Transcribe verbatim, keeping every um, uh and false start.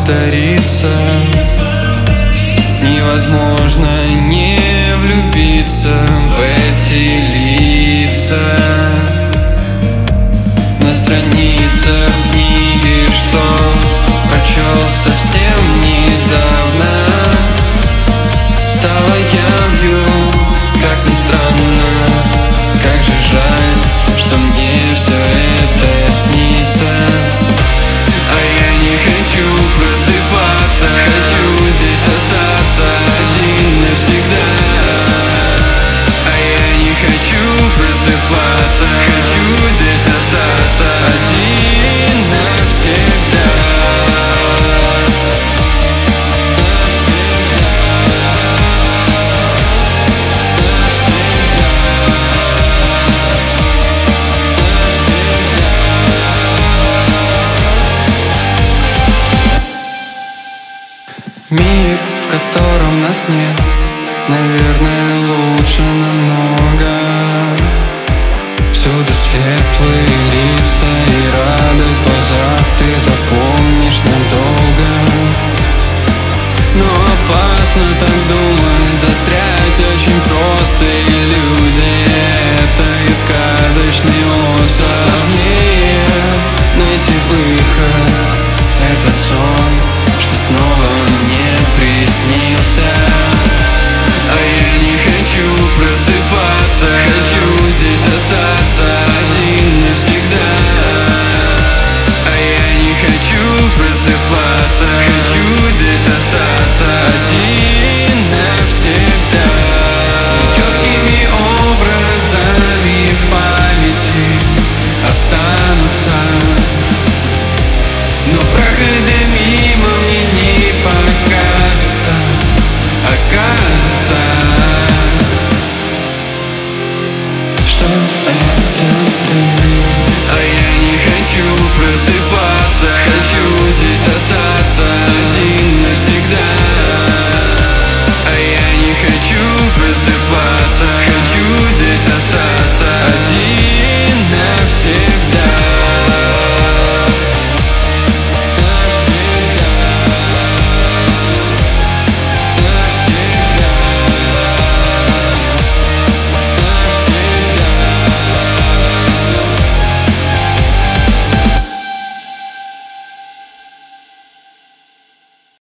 повторится. Невозможно не влюбиться в эти лица. На страницах книги, что прочел совсем недавно, стало явью, как ни странно. Как же жаль, что мне все это снится. А я не хочу просыпаться, хочу здесь остаться один навсегда. А я не хочу просыпаться, хочу здесь остаться один навсегда. Мир, в котором нас нет, наверное, лучше намного. Всюду светлые лица и радость в глазах, ты запомнишь надолго. Но опасно так думать, застрять очень просто. Иллюзия — это и сказочный остров.